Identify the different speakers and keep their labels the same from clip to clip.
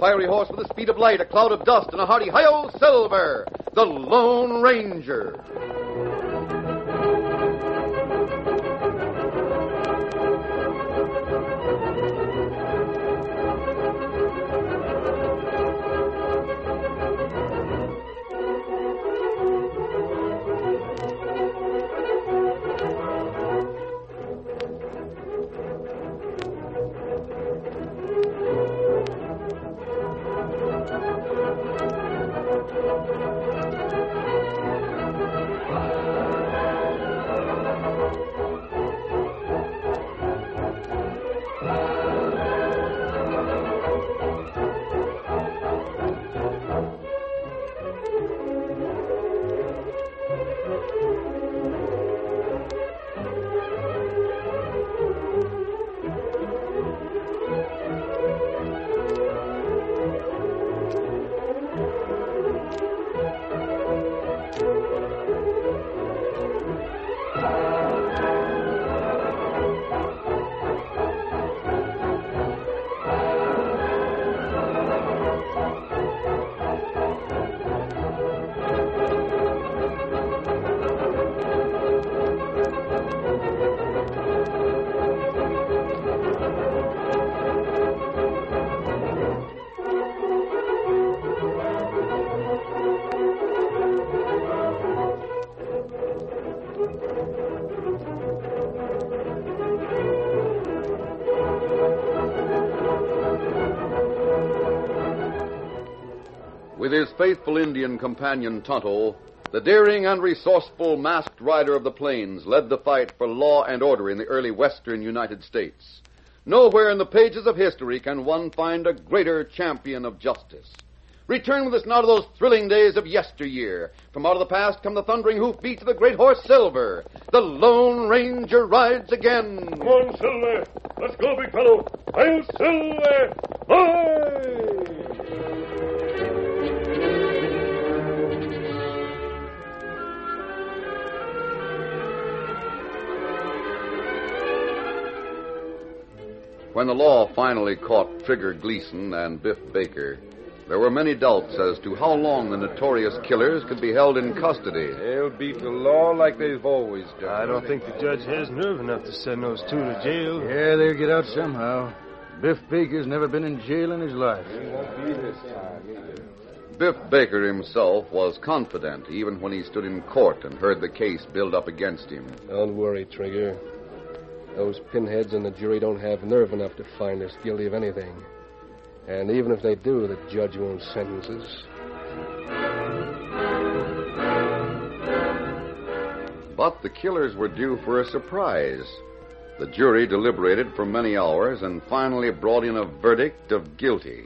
Speaker 1: fiery horse with the speed of light, a cloud of dust, and a hearty hi-yo Silver, the Lone Ranger. With his faithful Indian companion Tonto, the daring and resourceful masked rider of the plains led the fight for law and order in the early western United States. Nowhere in the pages of history can one find a greater champion of justice. Return with us now to those thrilling days of yesteryear. From out of the past come the thundering hoofbeats of the great horse Silver. The Lone Ranger rides again.
Speaker 2: Come on, Silver. Let's go, big fellow. Hi-yo, Silver. Hi!
Speaker 1: When the law finally caught Trigger Gleason and Biff Baker, there were many doubts as to how long the notorious killers could be held in custody.
Speaker 3: They'll beat the law like they've always done.
Speaker 4: I don't think the judge has nerve enough to send those two to jail.
Speaker 5: Yeah, they'll get out somehow. Biff Baker's never been in jail in his life.
Speaker 3: He won't be this time either.
Speaker 1: Biff Baker himself was confident even when he stood in court and heard the case build up against him.
Speaker 6: Don't worry, Trigger. Those pinheads in the jury don't have nerve enough to find us guilty of anything. And even if they do, the judge won't sentence us.
Speaker 1: But the killers were due for a surprise. The jury deliberated for many hours and finally brought in a verdict of guilty.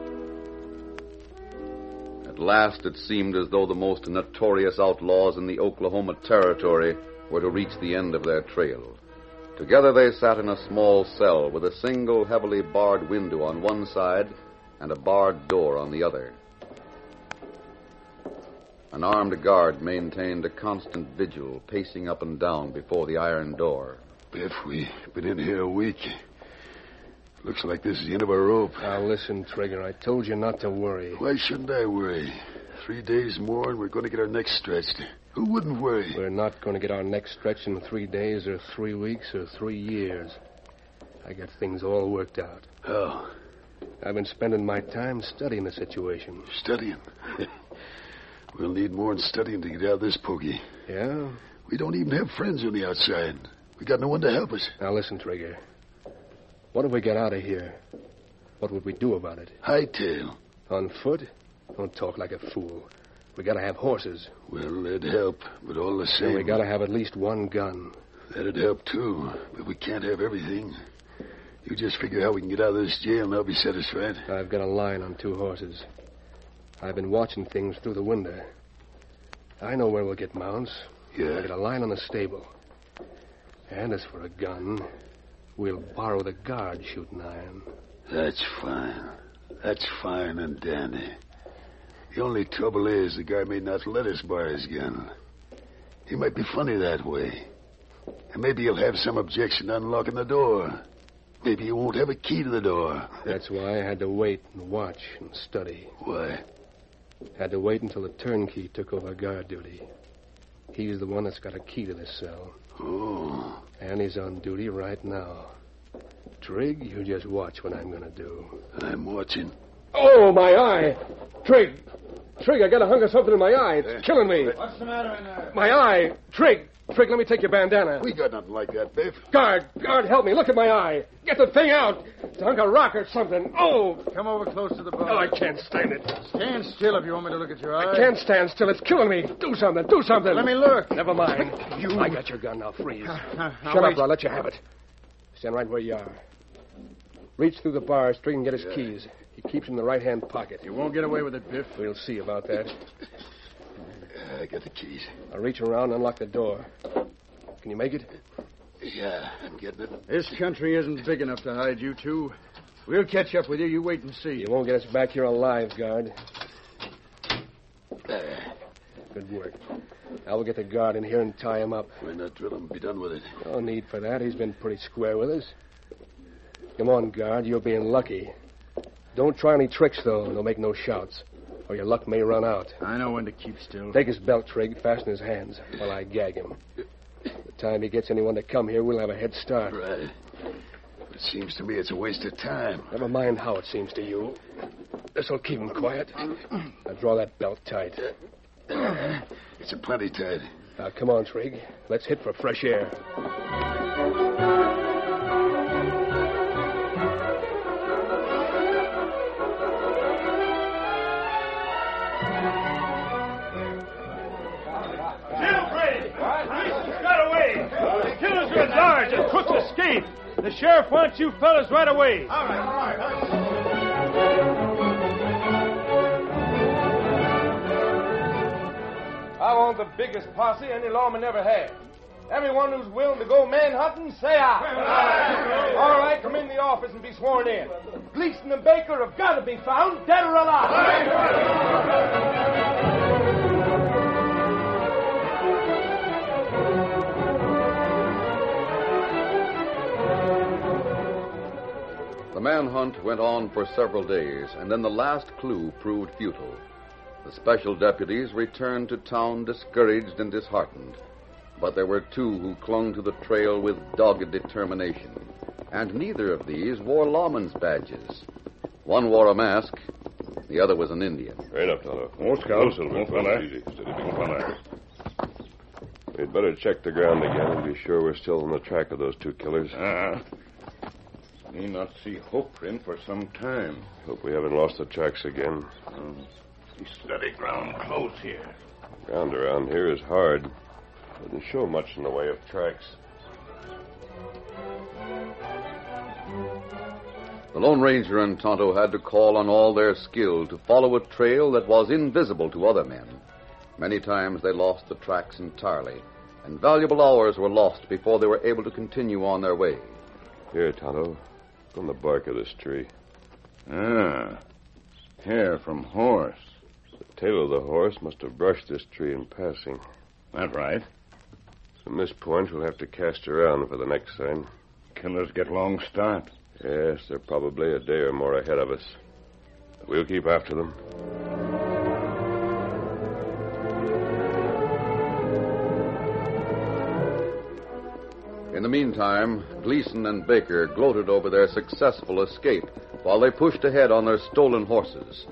Speaker 1: At last it seemed as though the most notorious outlaws in the Oklahoma Territory were to reach the end of their trail. Together they sat in a small cell with a single heavily barred window on one side and a barred door on the other. An armed guard maintained a constant vigil, pacing up and down before the iron door.
Speaker 7: Biff, we've been in here a week. Looks like this is the end of our rope.
Speaker 6: Now listen, Trigger, I told you not to worry.
Speaker 7: Why shouldn't I worry? 3 days more and we're going to get our necks stretched. Who wouldn't worry?
Speaker 6: We're not going to get our necks stretched in 3 days or 3 weeks or 3 years. I got things all worked out.
Speaker 7: How?
Speaker 6: I've been spending my time studying the situation.
Speaker 7: Studying? We'll need more than studying to get out of this pokey.
Speaker 6: Yeah?
Speaker 7: We don't even have friends on the outside. We got no one to help us.
Speaker 6: Now listen, Trigger. What if we get out of here? What would we do about it?
Speaker 7: Hightail.
Speaker 6: On foot? Don't talk like a fool. We gotta have horses.
Speaker 7: Well, that'd help, but all the same...
Speaker 6: And we gotta have at least one gun.
Speaker 7: That'd help, too, but we can't have everything. You just figure how we can get out of this jail and I'll be satisfied.
Speaker 6: I've got a line on 2 horses. I've been watching things through the window. I know where we'll get mounts.
Speaker 7: Yeah?
Speaker 6: I got a line on the stable. And as for a gun, we'll borrow the guard shooting iron.
Speaker 7: That's fine. That's fine and dandy. The only trouble is the guy may not let us borrow his gun. He might be funny that way. And maybe he'll have some objection to unlocking the door. maybe you won't have a key to the door.
Speaker 6: That's why I had to wait and watch and study.
Speaker 7: Why?
Speaker 6: Had to wait until the turnkey took over guard duty. He's the one that's got a key to this cell.
Speaker 7: Oh.
Speaker 6: And he's on duty right now. Trig, you just watch what I'm going to do.
Speaker 7: I'm watching.
Speaker 6: Oh, my eye! Trig! Trig, I got a hunk of something in my eye. It's killing me.
Speaker 5: What's the matter in there?
Speaker 6: My eye! Trig! Trig, let me take your bandana.
Speaker 7: We got nothing like that, Biff.
Speaker 6: Guard, help me. Look at my eye. Get the thing out. It's a hunk of rock or something. Oh!
Speaker 5: Come over close to the bar.
Speaker 6: Oh, I can't stand it.
Speaker 5: Stand still if you want me to look at your eye.
Speaker 6: I can't stand still. It's killing me. Do something.
Speaker 5: Let me look.
Speaker 6: Never mind. I got your gun now. Freeze. Shut up, or I'll let you have it. Stand right where you are. Reach through the bars. Trig can get his keys. He keeps them in the right-hand pocket.
Speaker 5: You won't get away with it, Biff.
Speaker 6: We'll see about that.
Speaker 7: I got the keys.
Speaker 6: I'll reach around and unlock the door. Can you make it?
Speaker 7: Yeah, I'm getting it.
Speaker 5: This country isn't big enough to hide you two. We'll catch up with you. You wait and see.
Speaker 6: You won't get us back here alive, guard.
Speaker 7: There.
Speaker 6: Good work. I will get the guard in here and tie him up.
Speaker 7: Why not drill him? Be done with it.
Speaker 6: No need for that. He's been pretty square with us. Come on, guard. You're being lucky. Don't try any tricks, though. Don't make no shouts, or your luck may run out.
Speaker 5: I know when to keep still.
Speaker 6: Take his belt, Trig. Fasten his hands while I gag him. By the time he gets anyone to come here, we'll have a head start.
Speaker 7: Right. It seems to me it's a waste of time.
Speaker 6: Never mind how it seems to you. This'll keep him quiet. Now draw that belt tight.
Speaker 7: It's a plenty tight.
Speaker 6: Now, come on, Trig. Let's hit for fresh air.
Speaker 4: The crooks escaped. The sheriff wants you fellas right away.
Speaker 5: All right.
Speaker 8: I want the biggest posse any lawman ever had. Everyone who's willing to go manhunting, say aye. All right, come in the office and be sworn in. Gleason and Baker have got to be found, dead or alive.
Speaker 1: The manhunt went on for several days, and then the last clue proved futile. The special deputies returned to town discouraged and disheartened. But there were two who clung to the trail with dogged determination, and neither of these wore lawman's badges. One wore a mask, the other was an Indian.
Speaker 2: Right up, Tonto.
Speaker 3: Oh, Scout.
Speaker 2: Silver. Fella. Easy. Steady, big fella. We'd better check the ground again and be sure we're still on the track of those two killers.
Speaker 3: Me not see hoof print for some time.
Speaker 2: Hope we haven't lost the tracks again.
Speaker 3: See steady ground close here.
Speaker 2: Ground around here is hard. Doesn't show much in the way of tracks.
Speaker 1: The Lone Ranger and Tonto had to call on all their skill to follow a trail that was invisible to other men. Many times they lost the tracks entirely, and valuable hours were lost before they were able to continue on their way.
Speaker 2: Here, Tonto. From the bark of this tree.
Speaker 3: Hair from horse.
Speaker 2: The tail of the horse must have brushed this tree in passing.
Speaker 3: That right.
Speaker 2: From this point, we'll have to cast around for the next sign.
Speaker 3: Killers get long start.
Speaker 2: Yes, they're probably a day or more ahead of us. We'll keep after them.
Speaker 1: In the meantime, Gleason and Baker gloated over their successful escape while they pushed ahead on their stolen horses.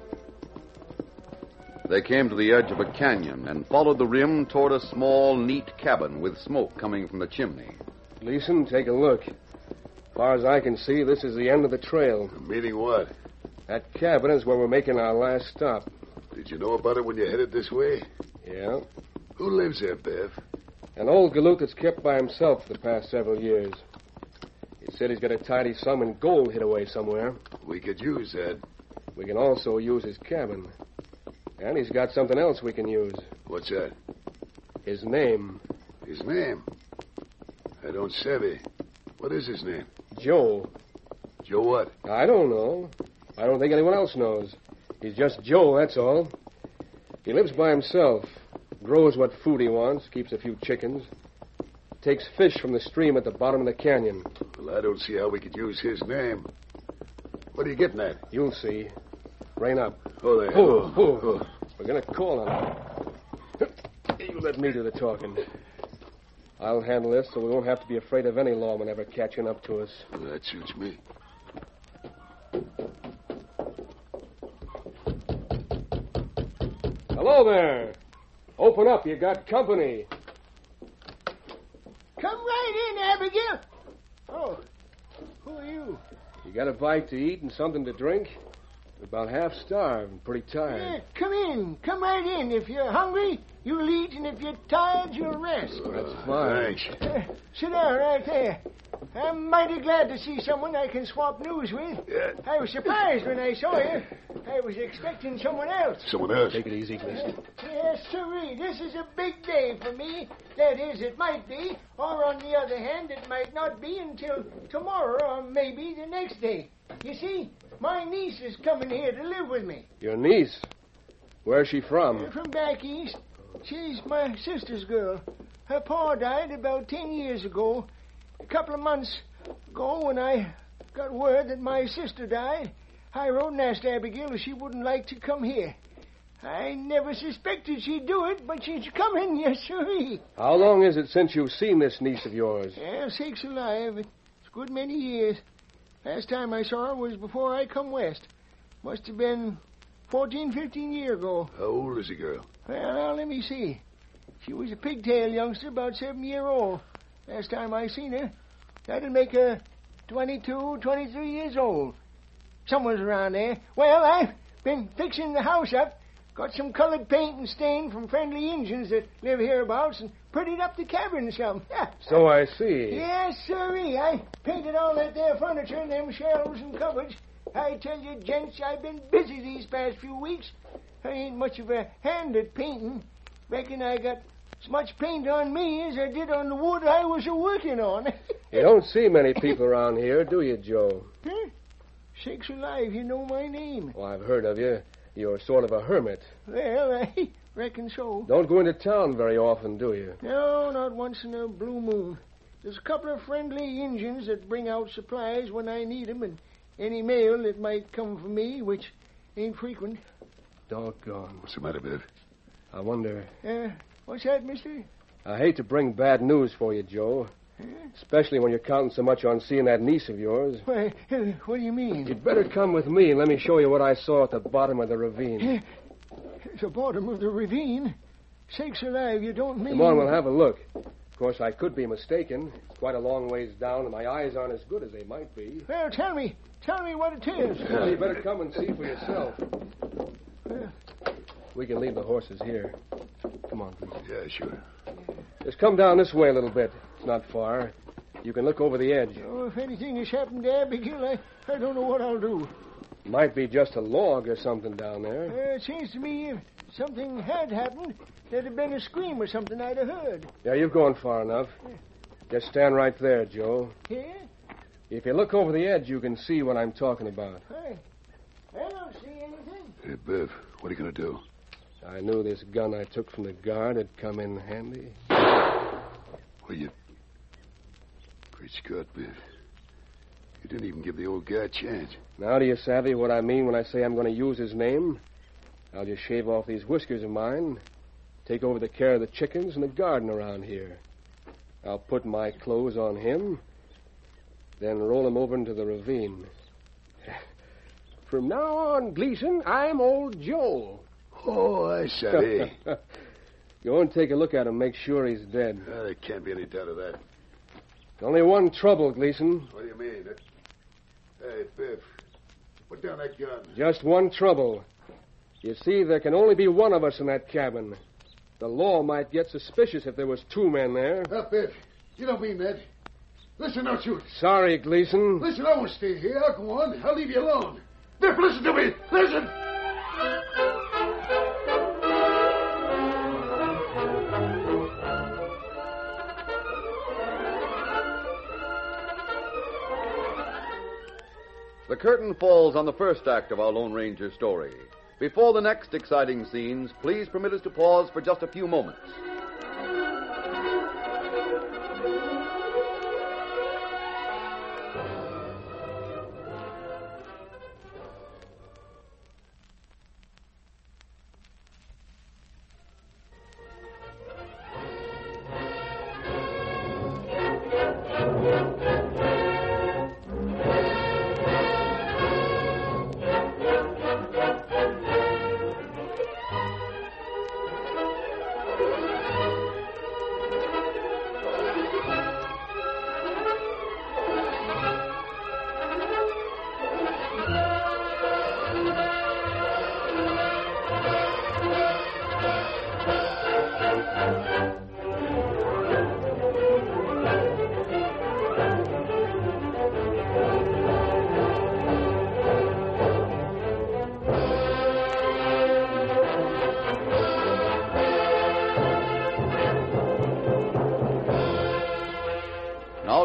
Speaker 1: They came to the edge of a canyon and followed the rim toward a small, neat cabin with smoke coming from the chimney.
Speaker 6: Gleason, take a look. As far as I can see, this is the end of the trail.
Speaker 7: Meaning what?
Speaker 6: That cabin is where we're making our last stop.
Speaker 7: Did you know about it when you headed this way?
Speaker 6: Yeah.
Speaker 7: Who lives there, Bev?
Speaker 6: An old galoot that's kept by himself the past several years. He said he's got a tidy sum in gold hid away somewhere.
Speaker 7: We could use that.
Speaker 6: We can also use his cabin. And he's got something else we can use.
Speaker 7: What's that?
Speaker 6: His name.
Speaker 7: His name? I don't savvy. What is his name?
Speaker 6: Joe.
Speaker 7: Joe what?
Speaker 6: I don't know. I don't think anyone else knows. He's just Joe, that's all. He lives by himself. Grows what food he wants. Keeps a few chickens. Takes fish from the stream at the bottom of the canyon.
Speaker 7: Well, Well, I don't see how we could use his name. What are you getting at?
Speaker 6: You'll see. Rein up.
Speaker 7: Oh, there.
Speaker 6: Oh. We're going to call on him. You let me do the talking. I'll handle this so we won't have to be afraid of any lawman ever catching up to us.
Speaker 7: Well, that suits me.
Speaker 6: Hello there. Open up. You got company.
Speaker 9: Come right in, Abigail. Oh, who are you?
Speaker 6: You got a bite to eat and something to drink? We're about half starved and pretty tired.
Speaker 9: Yeah, come in. Come right in. If you're hungry, you'll eat, and if you're tired, you'll rest.
Speaker 6: That's fine.
Speaker 7: Thanks.
Speaker 9: Sit down right there. I'm mighty glad to see someone I can swap news with.
Speaker 7: Yeah.
Speaker 9: I was surprised when I saw you. I was expecting someone else.
Speaker 7: Someone else?
Speaker 6: Take it easy, Gleason.
Speaker 9: Yes, sirree. This is a big day for me. That is, it might be. Or, on the other hand, it might not be until tomorrow or maybe the next day. You see, my niece is coming here to live with me.
Speaker 6: Your niece? Where's she from?
Speaker 9: From back east. She's my sister's girl. Her pa died about 10 years ago. A couple of months ago, when I got word that my sister died, I wrote and asked Abigail if she wouldn't like to come here. I never suspected she'd do it, but she's coming, yes, sirree.
Speaker 6: How long is it since you've seen this niece of yours?
Speaker 9: Yeah, sakes alive. It's a good many years. Last time I saw her was before I come west. Must have been 14, 15 years ago.
Speaker 7: How old is the girl?
Speaker 9: Well, now, let me see. She was a pigtail youngster, about 7 years old. Last time I seen her. That'd make her 22, 23 years old. Somewhere's around there. Well, I've been fixing the house up. Got some colored paint and stain from friendly Injuns that live hereabouts and prettied up the cabin some.
Speaker 6: So I see.
Speaker 9: Yes, sirree. I painted all that there furniture and them shelves and cupboards. I tell you, gents, I've been busy these past few weeks. I ain't much of a hand at painting. Reckon I got as much paint on me as I did on the wood I was a-working on.
Speaker 6: You don't see many people around here, do you, Joe?
Speaker 9: Huh? Sakes alive, you know my name.
Speaker 6: Well, I've heard of you. You're sort of a hermit.
Speaker 9: Well, I reckon so.
Speaker 6: Don't go into town very often, do you?
Speaker 9: No, not once in a blue moon. There's a couple of friendly Injuns that bring out supplies when I need 'em, and any mail that might come for me, which ain't frequent.
Speaker 6: Doggone.
Speaker 7: What's the matter, Biff?
Speaker 6: I wonder.
Speaker 9: What's that, mister?
Speaker 6: I hate to bring bad news for you, Joe. Especially when you're counting so much on seeing that niece of yours.
Speaker 9: Why, what do you mean?
Speaker 6: You'd better come with me and let me show you what I saw at the bottom of the ravine.
Speaker 9: The bottom of the ravine? Sakes alive, you don't mean...
Speaker 6: Come on, we'll have a look. Of course, I could be mistaken. It's quite a long ways down, and my eyes aren't as good as they might be.
Speaker 9: Well, tell me what it is.
Speaker 6: Well, you better come and see for yourself. We can leave the horses here. Come on, please.
Speaker 7: Yeah, sure.
Speaker 6: Just come down this way a little bit. It's not far. You can look over the edge.
Speaker 9: Oh, if anything has happened to Abigail, I don't know what I'll do.
Speaker 6: Might be just a log or something down there.
Speaker 9: It seems to me if something had happened, there'd have been a scream or something I'd have heard.
Speaker 6: Yeah, you've gone far enough. Just stand right there, Joe.
Speaker 9: Yeah?
Speaker 6: If you look over the edge, you can see what I'm talking about.
Speaker 9: I don't see anything.
Speaker 7: Hey, Biff, what are you going to do?
Speaker 6: I knew this gun I took from the guard had come in handy.
Speaker 7: Well, you... Great Scott, Biff. You didn't even give the old guy a chance.
Speaker 6: Now do you savvy what I mean when I say I'm going to use his name? I'll just shave off these whiskers of mine, take over the care of the chickens and the garden around here. I'll put my clothes on him, then roll him over into the ravine. From now on, Gleason, I'm old Joe.
Speaker 7: Oh, I savvy.
Speaker 6: Go and take a look at him, make sure he's dead.
Speaker 7: There can't be any doubt of that.
Speaker 6: Only one trouble, Gleason.
Speaker 7: What do you mean? Hey, Biff, put down that gun.
Speaker 6: Just one trouble. You see, there can only be one of us in that cabin. The law might get suspicious if there was two men there.
Speaker 7: Biff, you don't mean that. Listen, don't shoot.
Speaker 6: Sorry, Gleason.
Speaker 7: Listen, I won't stay here. I'll go on. I'll leave you alone. Biff, listen to me. Listen.
Speaker 1: The curtain falls on the first act of our Lone Ranger story. Before the next exciting scenes, please permit us to pause for just a few moments.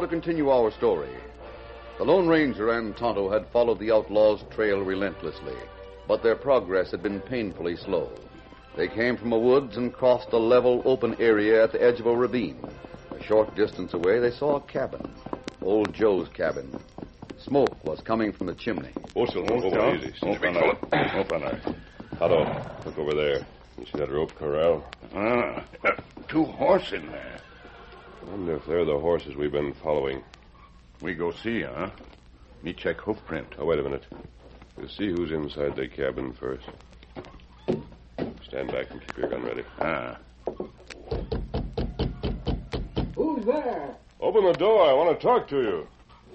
Speaker 1: to continue our story. The Lone Ranger and Tonto had followed the outlaws' trail relentlessly, but their progress had been painfully slow. They came from a woods and crossed a level, open area at the edge of a ravine. A short distance away, they saw a cabin. Old Joe's cabin. Smoke was coming from the chimney.
Speaker 2: Easy.
Speaker 3: Open there.
Speaker 2: Tonto, look over there. You see that rope corral?
Speaker 3: Two horses in there.
Speaker 2: I wonder if they're the horses we've been following.
Speaker 3: We go see, huh? Me check hoof print.
Speaker 2: Oh, wait a minute. We'll see who's inside the cabin first. Stand back and keep your gun ready.
Speaker 6: Who's there?
Speaker 2: Open the door. I want to talk to you.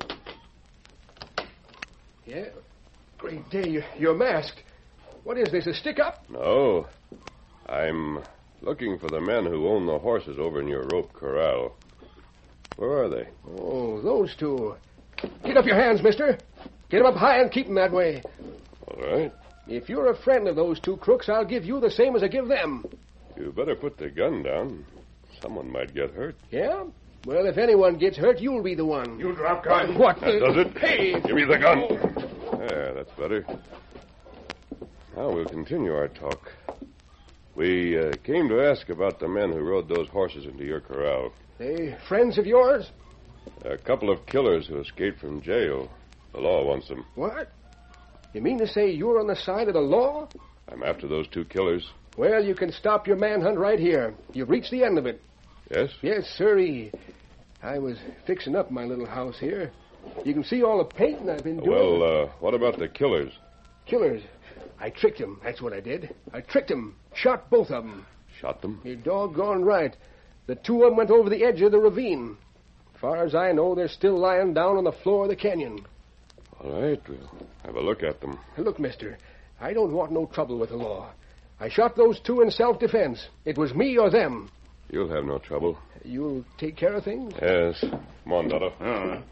Speaker 6: Yeah? Great day. You're masked. What is this, a stick-up?
Speaker 2: No. I'm looking for the men who own the horses over in your rope corral. Where are they?
Speaker 6: Oh, those two. Get up your hands, mister. Get them up high and keep them that way.
Speaker 2: All right.
Speaker 6: If you're a friend of those two crooks, I'll give you the same as I give them.
Speaker 2: You better put the gun down. Someone might get hurt.
Speaker 6: Yeah? Well, if anyone gets hurt, you'll be the one.
Speaker 3: You drop gun.
Speaker 6: What?
Speaker 2: That does it.
Speaker 6: Hey!
Speaker 2: Give me the gun. There, that's better. Now we'll continue our talk. We came to ask about the men who rode those horses into your corral.
Speaker 6: They friends of yours?
Speaker 2: A couple of killers who escaped from jail. The law wants them.
Speaker 6: What? You mean to say you're on the side of the law?
Speaker 2: I'm after those two killers.
Speaker 6: Well, you can stop your manhunt right here. You've reached the end of it.
Speaker 2: Yes?
Speaker 6: Yes, sirree. I was fixing up my little house here. You can see all the painting I've been doing.
Speaker 2: Well, what about the killers?
Speaker 6: Killers? I tricked them. That's what I did. I tricked them. Shot both of them.
Speaker 2: Shot them?
Speaker 6: You're doggone right. The two of them went over the edge of the ravine. As far as I know, they're still lying down on the floor of the canyon.
Speaker 2: All right, we'll have a look at them.
Speaker 6: Look, mister, I don't want no trouble with the law. I shot those two in self-defense. It was me or them.
Speaker 2: You'll have no trouble.
Speaker 6: You'll take care of things?
Speaker 2: Yes. Come on, Tonto.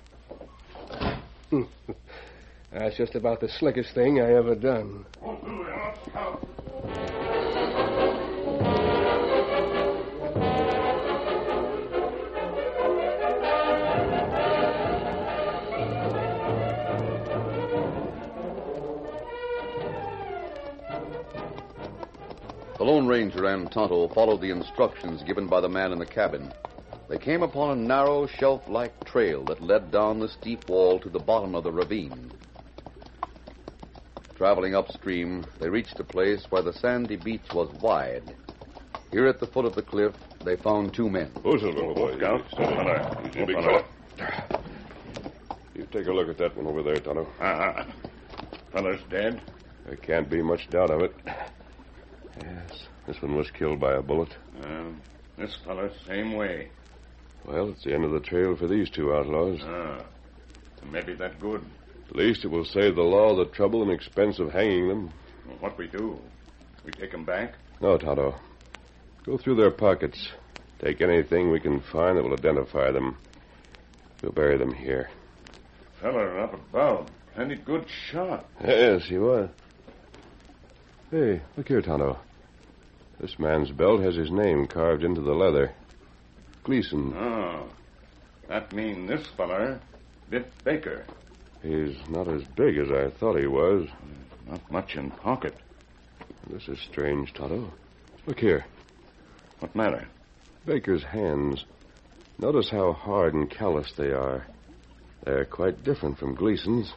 Speaker 6: That's just about the slickest thing I ever done.
Speaker 1: The Lone Ranger and Tonto followed the instructions given by the man in the cabin. They came upon a narrow, shelf-like trail that led down the steep wall to the bottom of the ravine. Traveling upstream, they reached a place where the sandy beach was wide. Here at the foot of the cliff, they found two men.
Speaker 2: Who's the little boy?
Speaker 3: Scout.
Speaker 2: Easy, big fella. You take a look at that one over there, Tonto.
Speaker 3: Fella's dead.
Speaker 2: There can't be much doubt of it. Yes, this one was killed by a bullet.
Speaker 3: This fella, same way.
Speaker 2: Well, it's the end of the trail for these two outlaws.
Speaker 3: Maybe that good.
Speaker 2: At least it will save the law the trouble and expense of hanging them.
Speaker 3: What we do? We take them back?
Speaker 2: No, Tonto. Go through their pockets. Take anything we can find that will identify them. We'll bury them here.
Speaker 3: Fella up above. Plenty good shot.
Speaker 2: Yes, he was. Hey, look here, Tonto. This man's belt has his name carved into the leather. Gleason.
Speaker 3: Oh. That means this fella, Biff Baker.
Speaker 2: He's not as big as I thought he was.
Speaker 3: Not much in pocket.
Speaker 2: This is strange, Tonto. Look here.
Speaker 3: What matter?
Speaker 2: Baker's hands. Notice how hard and callous they are. They're quite different from Gleason's.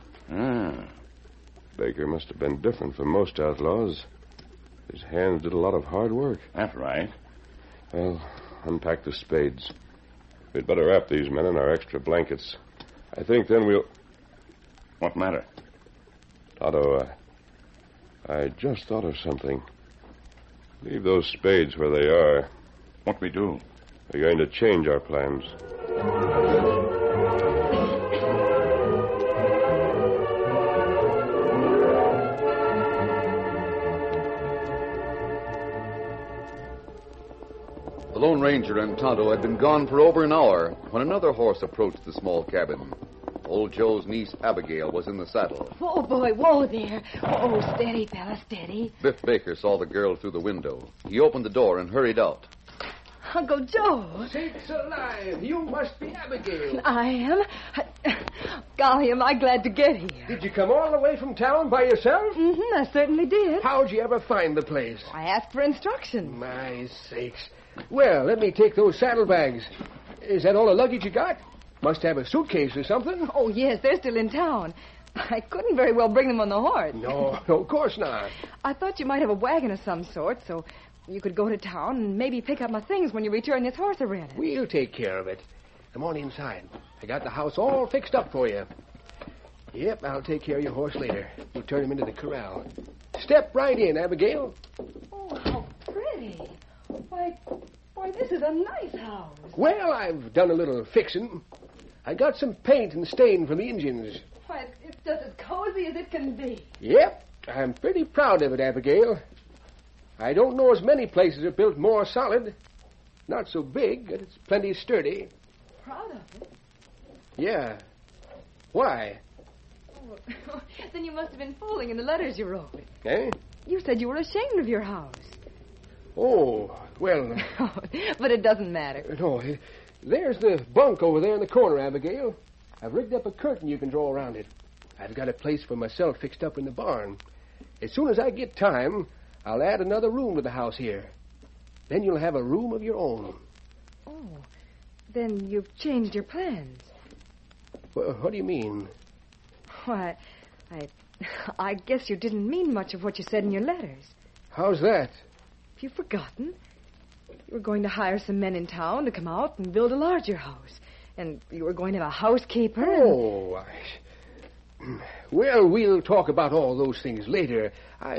Speaker 2: Baker must have been different from most outlaws. His hands did a lot of hard work.
Speaker 3: That's right.
Speaker 2: Well, unpack the spades. We'd better wrap these men in our extra blankets. I think then we'll...
Speaker 3: What matter?
Speaker 2: Tonto, I just thought of something. Leave those spades where they are.
Speaker 3: What we do?
Speaker 2: We're going to change our plans.
Speaker 1: The Lone Ranger and Tonto had been gone for over an hour when another horse approached the small cabin. Old Joe's niece, Abigail, was in the saddle.
Speaker 10: Oh, boy, whoa there. Oh, steady, fella, steady.
Speaker 1: Biff Baker saw the girl through the window. He opened the door and hurried out.
Speaker 10: Uncle Joe.
Speaker 6: Sakes alive, you must be Abigail.
Speaker 10: I am. Golly, am I glad to get here.
Speaker 6: Did you come all the way from town by yourself?
Speaker 10: Mm-hmm, I certainly did.
Speaker 6: How'd you ever find the place?
Speaker 10: I asked for instructions.
Speaker 6: My sakes. Well, let me take those saddlebags. Is that all the luggage you got? Must have a suitcase or something.
Speaker 10: Oh, yes, they're still in town. I couldn't very well bring them on the horse.
Speaker 6: No, of course not.
Speaker 10: I thought you might have a wagon of some sort, so you could go to town and maybe pick up my things when you return this horse I rented.
Speaker 6: We'll take care of it. Come on inside. I got the house all fixed up for you. Yep, I'll take care of your horse later. We'll turn him into the corral. Step right in, Abigail.
Speaker 10: Oh, how pretty. Why, this is a nice house.
Speaker 6: Well, I've done a little fixing. I got some paint and stain from the Indians.
Speaker 10: Why, it's just as cozy as it can be.
Speaker 6: Yep, I'm pretty proud of it, Abigail. I don't know as many places are built more solid. Not so big, but it's plenty sturdy.
Speaker 10: Proud of it?
Speaker 6: Yeah. Why?
Speaker 10: Oh, then you must have been fooling in the letters you wrote.
Speaker 6: Eh?
Speaker 10: You said you were ashamed of your house.
Speaker 6: Oh, well...
Speaker 10: But it doesn't matter.
Speaker 6: No, there's the bunk over there in the corner, Abigail. I've rigged up a curtain you can draw around it. I've got a place for myself fixed up in the barn. As soon as I get time, I'll add another room to the house here. Then you'll have a room of your own.
Speaker 10: Oh, then you've changed your plans.
Speaker 6: What do you mean?
Speaker 10: Why, I guess you didn't mean much of what you said in your letters.
Speaker 6: How's that?
Speaker 10: Have you forgotten? You were going to hire some men in town to come out and build a larger house. And you were going to have a housekeeper.
Speaker 6: Oh, Well, we'll talk about all those things later.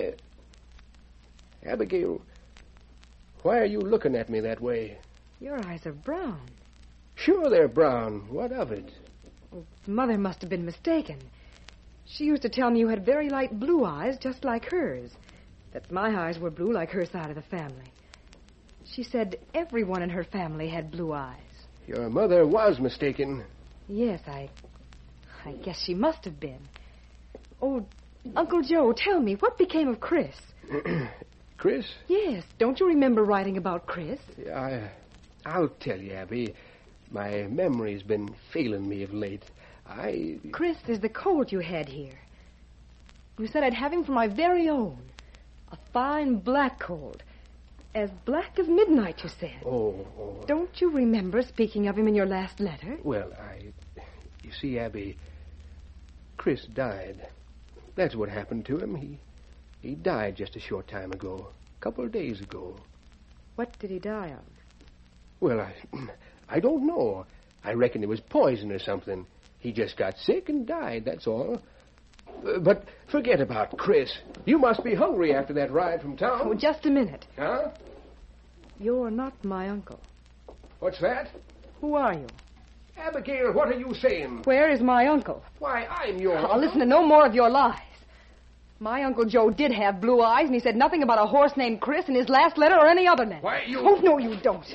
Speaker 6: Abigail, why are you looking at me that way?
Speaker 10: Your eyes are brown.
Speaker 6: Sure they're brown. What of it?
Speaker 10: Oh, Mother must have been mistaken. She used to tell me you had very light blue eyes, just like hers. That my eyes were blue like her side of the family. She said everyone in her family had blue eyes.
Speaker 6: Your mother was mistaken.
Speaker 10: Yes, I guess she must have been. Oh, Uncle Joe, tell me, what became of Chris?
Speaker 6: Chris?
Speaker 10: Yes, don't you remember writing about Chris?
Speaker 6: I'll tell you, Abby. My memory's been failing me of late.
Speaker 10: Chris is the colt you had here. You said I'd have him for my very own. A fine black colt. As black as midnight, you said.
Speaker 6: Oh.
Speaker 10: Don't you remember speaking of him in your last letter?
Speaker 6: Well, you see, Abby, Chris died. That's what happened to him. He died just a short time ago. A couple of days ago.
Speaker 10: What did he die of?
Speaker 6: Well, I don't know. I reckon it was poison or something. He just got sick and died, that's all. But forget about Chris. You must be hungry after that ride from town.
Speaker 10: Oh, just a minute.
Speaker 6: Huh?
Speaker 10: You're not my uncle.
Speaker 6: What's that?
Speaker 10: Who are you?
Speaker 6: Abigail, what are you saying?
Speaker 10: Where is my uncle?
Speaker 6: Why, I'm your uncle.
Speaker 10: I'll listen to no more of your lies. My Uncle Joe did have blue eyes, and he said nothing about a horse named Chris in his last letter or any other letter.
Speaker 6: Why, you...
Speaker 10: Oh, no, you don't.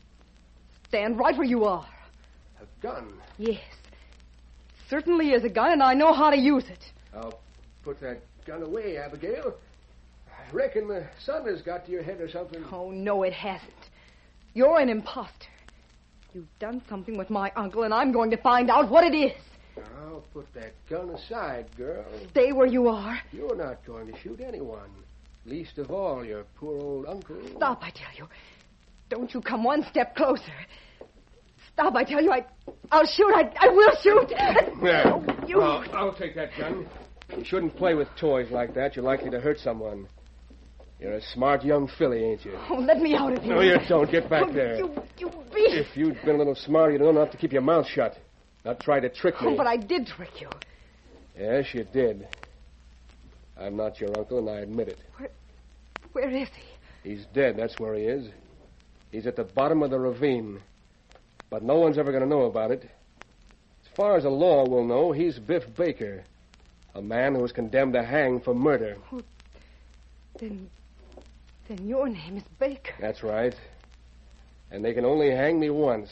Speaker 10: Stand right where you are.
Speaker 6: A gun?
Speaker 10: Yes. Certainly is a gun, and I know how to use it.
Speaker 6: I'll put that gun away, Abigail. I reckon the sun has got to your head or something.
Speaker 10: Oh, no, it hasn't. You're an imposter. You've done something with my uncle, and I'm going to find out what it is.
Speaker 6: I'll put that gun aside, girl.
Speaker 10: Stay where you are.
Speaker 6: You're not going to shoot anyone. Least of all, your poor old uncle.
Speaker 10: Stop, I tell you. Don't you come one step closer. Stop, I tell you. I'll shoot. I will shoot.
Speaker 6: There.
Speaker 10: You...
Speaker 6: I'll take that gun. You shouldn't play with toys like that. You're likely to hurt someone. You're a smart young filly, ain't you?
Speaker 10: Oh, let me out of here.
Speaker 6: No, you don't. Get back there.
Speaker 10: You beast.
Speaker 6: If you'd been a little smarter, you'd know not to keep your mouth shut. Not try to trick me.
Speaker 10: Oh, but I did trick you.
Speaker 6: Yes, you did. I'm not your uncle, and I admit it.
Speaker 10: Where is he?
Speaker 6: He's dead, that's where he is. He's at the bottom of the ravine. But no one's ever going to know about it. As far as the law will know, he's Biff Baker, a man who was condemned to hang for murder.
Speaker 10: Oh, then your name is Baker.
Speaker 6: That's right. And they can only hang me once.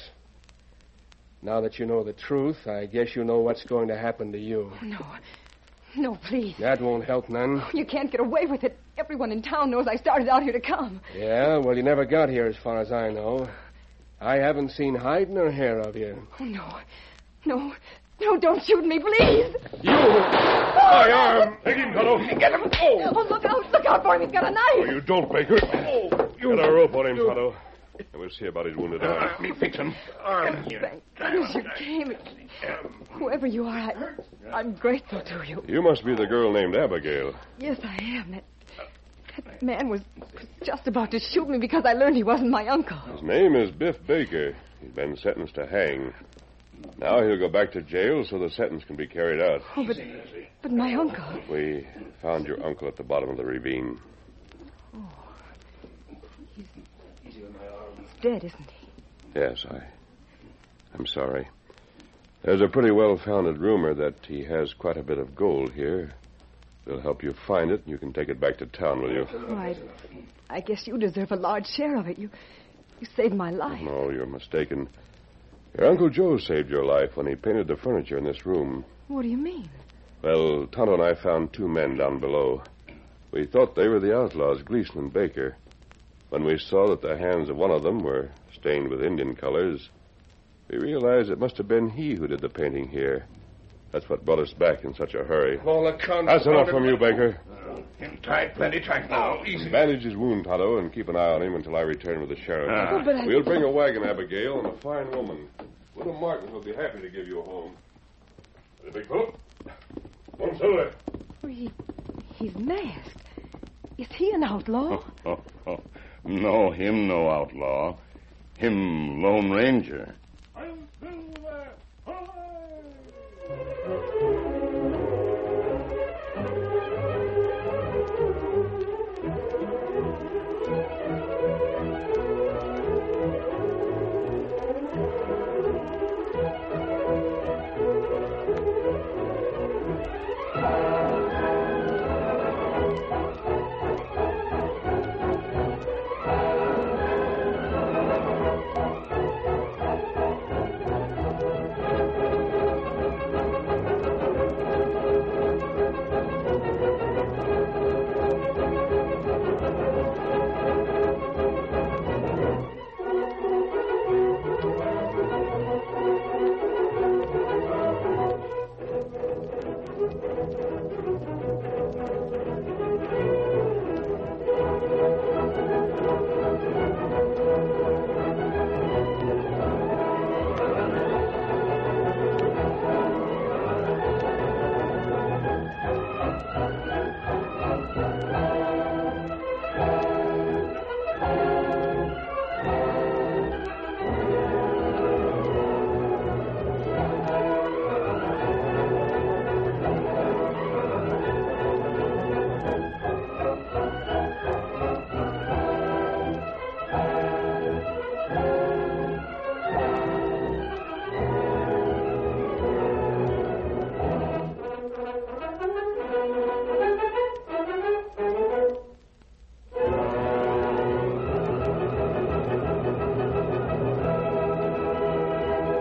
Speaker 6: Now that you know the truth, I guess you know what's going to happen to you.
Speaker 10: No, please.
Speaker 6: That won't help none.
Speaker 10: You can't get away with it. Everyone in town knows I started out here to come.
Speaker 6: Yeah, well, you never got here as far as I know. I haven't seen hide nor hair of you.
Speaker 10: Oh, no. No. No, don't shoot me, please.
Speaker 2: You! My arm! Take him, Tonto.
Speaker 8: Get him. Oh.
Speaker 10: Oh, look out. Look out for him. He's got a knife.
Speaker 2: Oh, you don't, Baker. Oh, get a rope on him, Tonto. And we'll see about his wounded arm.
Speaker 3: Me fix him.
Speaker 10: Thank goodness you came. Whoever you are, I'm grateful to you.
Speaker 2: You must be the girl named Abigail.
Speaker 10: Yes, I am. That man was just about to shoot me because I learned he wasn't my uncle.
Speaker 2: His name is Biff Baker. He's been sentenced to hang. Now he'll go back to jail so the sentence can be carried out.
Speaker 10: Oh, but my uncle.
Speaker 2: We found your uncle at the bottom of the ravine.
Speaker 10: Oh. He's dead, isn't he?
Speaker 2: Yes, I'm sorry. There's a pretty well-founded rumor that he has quite a bit of gold here. We'll help you find it, and you can take it back to town with you.
Speaker 10: Oh, I guess you deserve a large share of it. You saved my life.
Speaker 2: No, you're mistaken. Your Uncle Joe saved your life when he painted the furniture in this room.
Speaker 10: What do you mean?
Speaker 2: Well, Tonto and I found 2 men down below. We thought they were the outlaws, Gleason and Baker. When we saw that the hands of one of them were stained with Indian colors, we realized it must have been he who did the painting here. That's what brought us back in such a hurry.
Speaker 8: All accounts.
Speaker 2: That's enough from you, Baker.
Speaker 3: Him tight, plenty tight now. Easy.
Speaker 2: Bandage his wound, Tonto, and keep an eye on him until I return with the sheriff.
Speaker 10: Oh, but
Speaker 2: We'll bring a wagon, Abigail, and a fine woman. Widow Martin will be happy to give you a home. The big fellow. One silver.
Speaker 10: Oh, he's masked. Is he an outlaw?
Speaker 3: No, him no outlaw. Him Lone Ranger.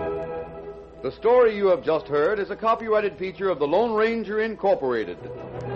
Speaker 1: The story you have just heard is a copyrighted feature of the Lone Ranger Incorporated.